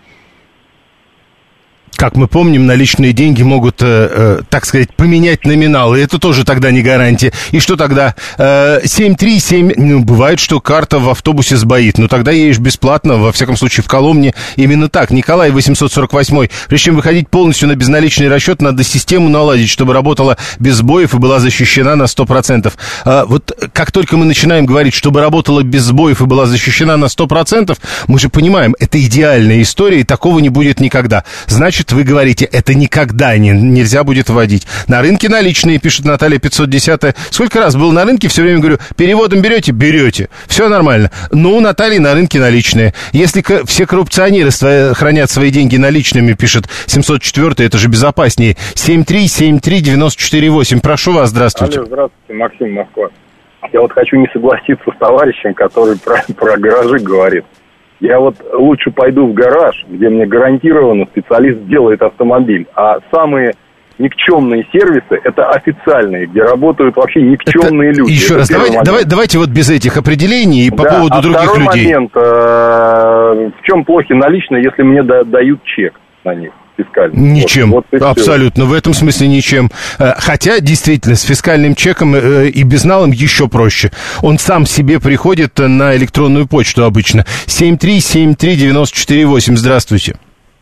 Как мы помним, наличные деньги могут, э, э, так сказать, поменять номинал, и это тоже тогда не гарантия. И что тогда? Э, семь три семь, ну, бывает, что карта в автобусе сбоит, но тогда едешь бесплатно, во всяком случае, в Коломне. Именно так. Николай восемьсот сорок восемь. Прежде чем выходить полностью на безналичный расчет, надо систему наладить, чтобы работала без сбоев и была защищена на сто процентов. А вот как только мы начинаем говорить, чтобы работала без сбоев и была защищена на сто процентов, мы же понимаем, это идеальная история, и такого не будет никогда. Значит, вы говорите, это никогда не, нельзя будет вводить. На рынке наличные, пишет Наталья пятьсот десять. Сколько раз был на рынке, все время говорю, переводом берете? Берете. Все нормально. Но у Натальи на рынке наличные. Если к- все коррупционеры свои, хранят свои деньги наличными, пишет семьсот четыре, это же безопаснее. семь три семь три девяносто четыре восемь. Прошу вас, здравствуйте. Алло, здравствуйте, Максим, Москва. Я вот хочу не согласиться с товарищем, который про, про гаражи говорит. Я вот лучше пойду в гараж, где мне гарантированно специалист делает автомобиль. А самые никчемные сервисы – это официальные, где работают вообще никчемные это, люди. Еще это раз, давайте, давай, давайте вот без этих определений и по да, поводу а других второй людей. момент, э, в чем плохи наличные, если мне да, дают чек на них? Ничем, вот, вот абсолютно, в этом смысле ничем. Хотя, действительно, с фискальным чеком и безналом еще проще. Он сам себе приходит на электронную почту обычно. семь три семь три девяносто четыре восемь, здравствуйте.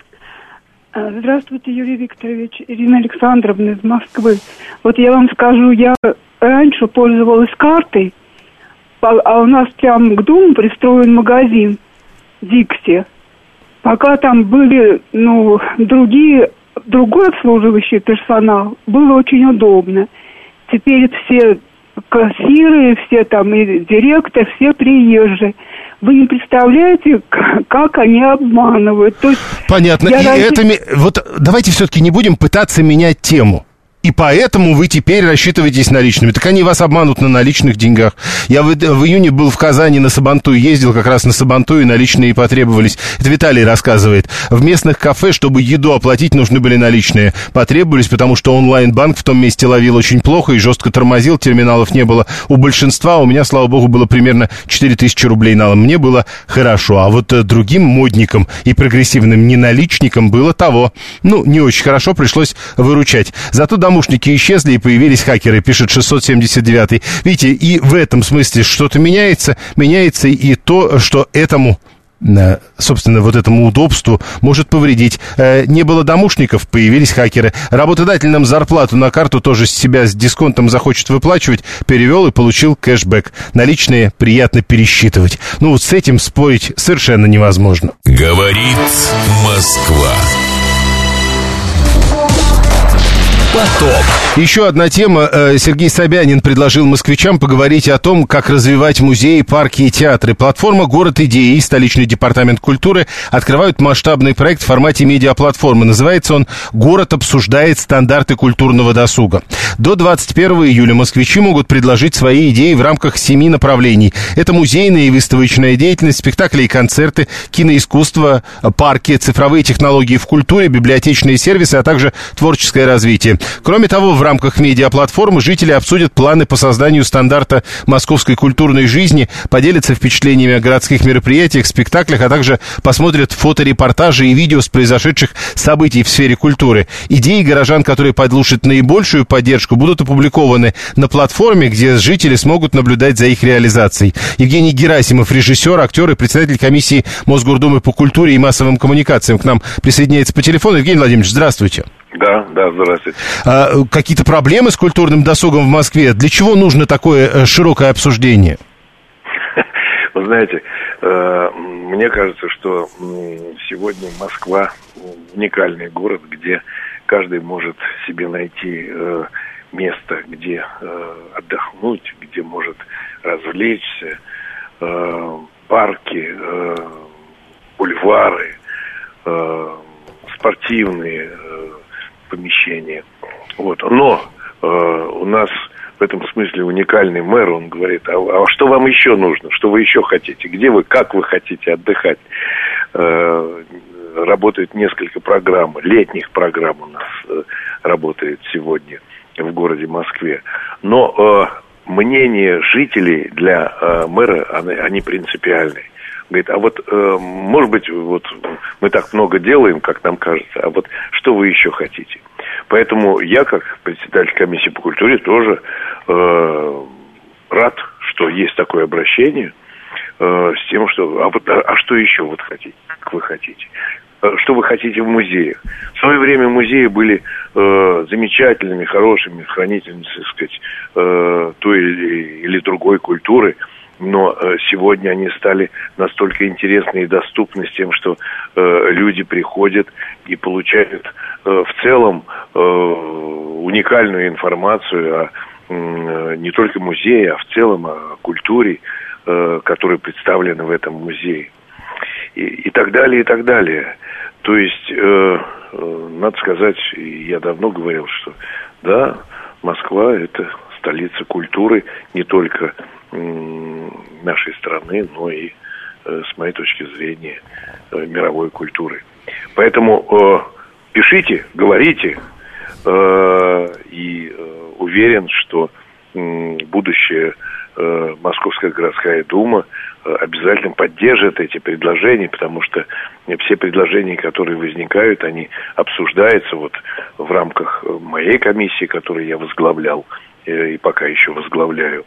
Здравствуйте, Юрий Викторович, Ирина Александровна из Москвы. Вот я вам скажу, я раньше пользовалась картой, а у нас прямо к дому пристроен магазин «Дикси». Пока там были, ну, другие, другой обслуживающий персонал, было очень удобно. Теперь все кассиры, все там и директор, все приезжие. Вы не представляете, как они обманывают. То есть понятно. И раньше... это, вот давайте все-таки не будем пытаться менять тему. и поэтому вы теперь рассчитываетесь наличными. Так они вас обманут на наличных деньгах. Я в, в июне был в Казани на Сабантуй, ездил как раз на Сабантуй, и наличные потребовались. Это Виталий рассказывает. В местных кафе, чтобы еду оплатить, нужны были наличные. Потребовались, потому что онлайн-банк в том месте ловил очень плохо и жестко тормозил, терминалов не было у большинства. У меня, слава богу, было примерно четыре тысячи рублей налом. Мне было хорошо. А вот другим модникам и прогрессивным неналичникам было того. Ну, не очень хорошо, пришлось выручать. Зато домушники исчезли и появились хакеры, пишет шестьсот семьдесят девятый. Видите, и в этом смысле что-то меняется. Меняется и то, что этому, собственно, вот этому удобству может повредить. Не было домушников, появились хакеры. Работодатель нам зарплату на карту тоже с себя с дисконтом захочет выплачивать, перевел и получил кэшбэк. Наличные приятно пересчитывать. Ну вот с этим спорить совершенно невозможно. Говорит Москва. Поток. Еще одна тема. Сергей Собянин предложил москвичам поговорить о том, как развивать музеи, парки и театры. Платформа «Город идеи» и столичный департамент культуры открывают масштабный проект в формате медиаплатформы. Называется он «Город обсуждает стандарты культурного досуга». До двадцать первого июля москвичи могут предложить свои идеи в рамках семи направлений. Это музейная и выставочная деятельность, спектакли и концерты, киноискусство, парки, цифровые технологии в культуре, библиотечные сервисы, а также творческое развитие. Кроме того, в рамках медиаплатформы жители обсудят планы по созданию стандарта московской культурной жизни, поделятся впечатлениями о городских мероприятиях, спектаклях, а также посмотрят фоторепортажи и видео с произошедших событий в сфере культуры. Идеи горожан, которые получат наибольшую поддержку, будут опубликованы на платформе, где жители смогут наблюдать за их реализацией. Евгений Герасимов, режиссер, актер и председатель комиссии Мосгордумы по культуре и массовым коммуникациям, к нам присоединяется по телефону. Евгений Владимирович, здравствуйте. Да, да, здравствуйте. А, какие-то проблемы с культурным досугом в Москве? Для чего нужно такое широкое обсуждение? Вы знаете, мне кажется, что сегодня Москва уникальный город, где каждый может себе найти место, где отдохнуть, где может развлечься, парки, бульвары, спортивные помещения. Вот. Но э, у нас в этом смысле уникальный мэр, он говорит, а, а что вам еще нужно, что вы еще хотите, где вы, как вы хотите отдыхать. Э, работает несколько программ, летних программ у нас э, работает сегодня в городе Москве. Но э, мнение жителей для э, мэра, они, они принципиальные. Говорит, а вот, э, может быть, вот мы так много делаем, как нам кажется, а вот что вы еще хотите? Поэтому я, как председатель комиссии по культуре, тоже э, рад, что есть такое обращение э, с тем, что, а, вот, а, а что еще вот хотите, как вы хотите? Что вы хотите в музеях? В свое время музеи были э, замечательными, хорошими хранителями, так сказать, э, той или, или другой культуры. Но э, сегодня они стали настолько интересны и доступны с тем, что э, люди приходят и получают э, в целом э, уникальную информацию о э, не только музее, а в целом о культуре, э, которая представлена в этом музее. И, и так далее, и так далее. То есть, э, э, надо сказать, я давно говорил, что да, Москва – это столица культуры не только нашей страны, но и, с моей точки зрения, мировой культуры. Поэтому э, пишите, говорите, э, и э, уверен, что э, будущее э, Московская городская дума э, обязательно поддержит эти предложения, потому что все предложения, которые возникают, они обсуждаются вот в рамках моей комиссии, которую я возглавлял э, и пока еще возглавляю.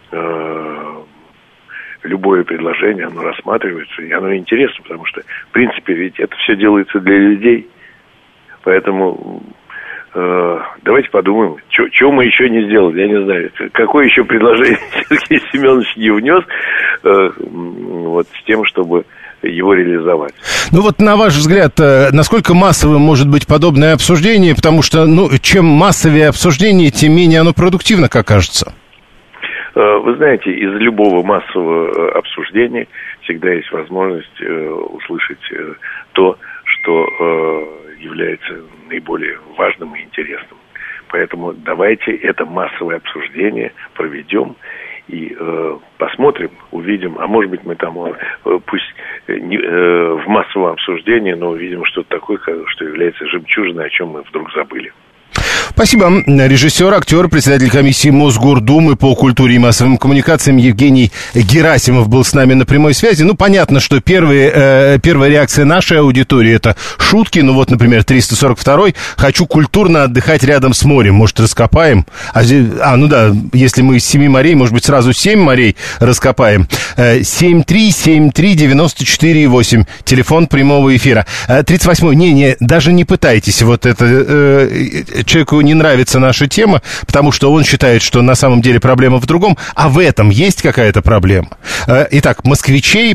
Любое предложение, оно рассматривается, и оно интересно, потому что, в принципе, ведь это все делается для людей. Поэтому э, давайте подумаем, что мы еще не сделали, я не знаю, какое еще предложение Сергей Семенович не внес э, вот, с тем, чтобы его реализовать. Ну вот, на ваш взгляд, насколько массовым может быть подобное обсуждение, потому что, ну, чем массовее обсуждение, тем менее оно продуктивно, как кажется. Вы знаете, из любого массового обсуждения всегда есть возможность услышать то, что является наиболее важным и интересным. Поэтому давайте это массовое обсуждение проведем и э, посмотрим, увидим, а может быть мы там, э, пусть э, не, э, в массовом обсуждении, но увидим что-то такое, что является жемчужиной, о чем мы вдруг забыли. Спасибо. Режиссер, актер, председатель комиссии Мосгордумы по культуре и массовым коммуникациям Евгений Герасимов был с нами на прямой связи. Ну, понятно, что первые, э, первая реакция нашей аудитории — это шутки. Ну, вот, например, триста сорок второй. Хочу культурно отдыхать рядом с морем. Может, раскопаем? А, а ну да, если мы из семи морей, может быть, сразу семь морей раскопаем. семь три семь три девяносто четыре восемь. Телефон прямого эфира. тридцать восьмой. Не-не, даже не пытайтесь. Вот это... Э, человеку не нравится наша тема, потому что он считает, что на самом деле проблема в другом, а в этом есть какая-то проблема. Итак, москвичей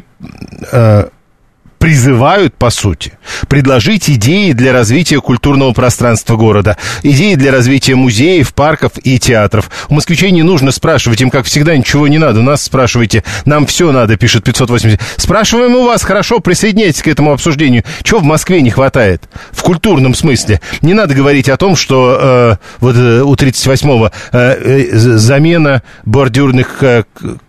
призывают, по сути, предложить идеи для развития культурного пространства города, идеи для развития музеев, парков и театров. У москвичей не нужно спрашивать, им, как всегда, ничего не надо. У нас спрашивайте, нам все надо, пишет пятьсот восемьдесят. Спрашиваем у вас, хорошо, присоединяйтесь к этому обсуждению. Чего в Москве не хватает? В культурном смысле. Не надо говорить о том, что э, вот э, у тридцать восьмого э, э, замена бордюрных... Э,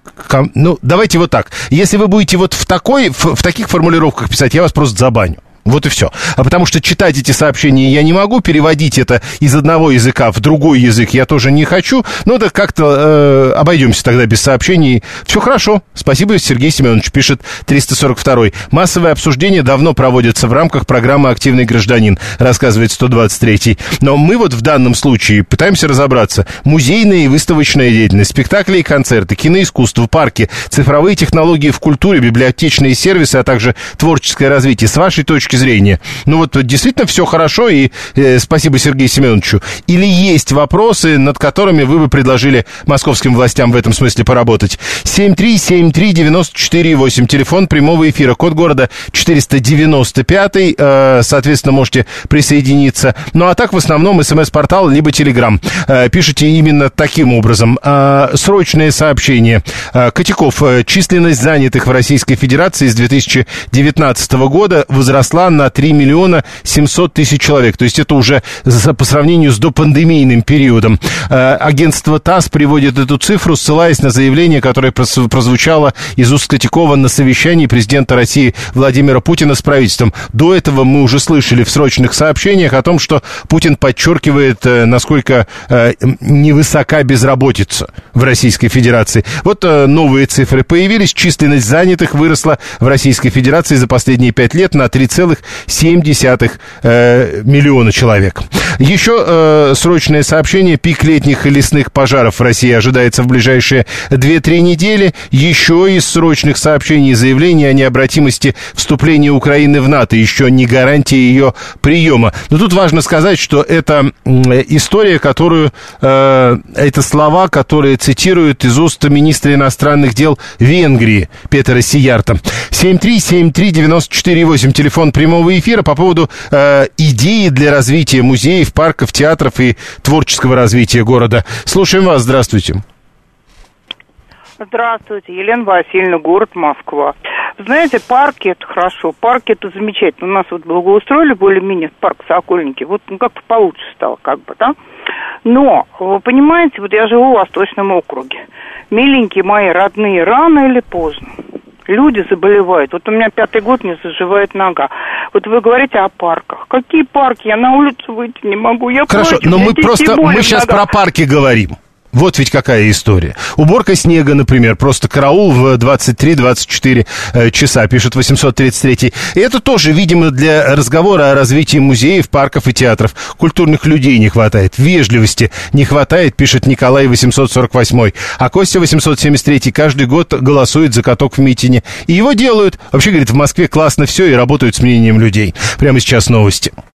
Ну, давайте вот так. Если вы будете вот в, такой, в, в таких формулировках писать, я вас просто забаню. Вот и все. А потому что читать эти сообщения я не могу, переводить это из одного языка в другой язык я тоже не хочу. Ну, это как-то э, обойдемся тогда без сообщений. Все хорошо. Спасибо, Сергей Семенович, пишет триста сорок второй. Массовые обсуждения давно проводятся в рамках программы «Активный гражданин», рассказывает сто двадцать третий. Но мы вот в данном случае пытаемся разобраться. Музейная и выставочная деятельность, спектакли и концерты, киноискусство, парки, цифровые технологии в культуре, библиотечные сервисы, а также творческое развитие. С вашей точки зрения, ну вот действительно все хорошо, и э, спасибо Сергею Семеновичу. Или есть вопросы, над которыми вы бы предложили московским властям в этом смысле поработать? семь три семь три девяносто четыре восемь, телефон прямого эфира, код города четыреста девяносто пять, э, соответственно, можете присоединиться. Ну а так в основном смс-портал либо телеграм. Э, пишите именно таким образом. Э, срочное сообщение. Э, Котяков, э, численность занятых в Российской Федерации с две тысячи девятнадцатого года возросла на три миллиона семьсот тысяч человек. То есть это уже по сравнению с допандемийным периодом. Агентство ТАСС приводит эту цифру, ссылаясь на заявление, которое прозвучало из уст Котякова на совещании президента России Владимира Путина с правительством. До этого мы уже слышали в срочных сообщениях о том, что Путин подчеркивает, насколько невысока безработица в Российской Федерации. Вот новые цифры появились. Численность занятых выросла в Российской Федерации за последние пять лет на три целых семь десятых э, миллиона человек. Еще э, срочное сообщение. Пик летних и лесных пожаров в России ожидается в ближайшие две-три недели. Еще из срочных сообщений заявление о необратимости вступления Украины в НАТО. Еще не гарантия ее приема. Но тут важно сказать, что это история, которую... Э, это слова, которые цитируют из уст министра иностранных дел Венгрии Петера Сиярта. семь три семь три девяносто четыре восемь, телефон прямого эфира по поводу э, идеи для развития музеев, парков, театров и творческого развития города. Слушаем вас, здравствуйте. Здравствуйте, Елена Васильевна, город Москва. Знаете, парки — это хорошо, парки — это замечательно. У нас вот благоустроили более-менее парк Сокольники, вот ну, как-то получше стало, как бы, да? Но, вы понимаете, вот я живу в Восточном округе. Миленькие мои родные, рано или поздно люди заболевают. Вот у меня пятый год не заживает нога. Вот вы говорите о парках. Какие парки? Я на улицу выйти не могу. Я Хорошо, плачу, но мы просто, мы сейчас про парки говорим. Вот ведь какая история. Уборка снега, например, просто караул в двадцать три двадцать четыре часа, пишет восемьсот тридцать три. И это тоже, видимо, для разговора о развитии музеев, парков и театров. Культурных людей не хватает, вежливости не хватает, пишет Николай восемьсот сорок восемь. А Костя восемьсот семьдесят три каждый год голосует за каток в митине. И его делают. Вообще, говорит, в Москве классно все и работают с мнением людей. Прямо сейчас новости.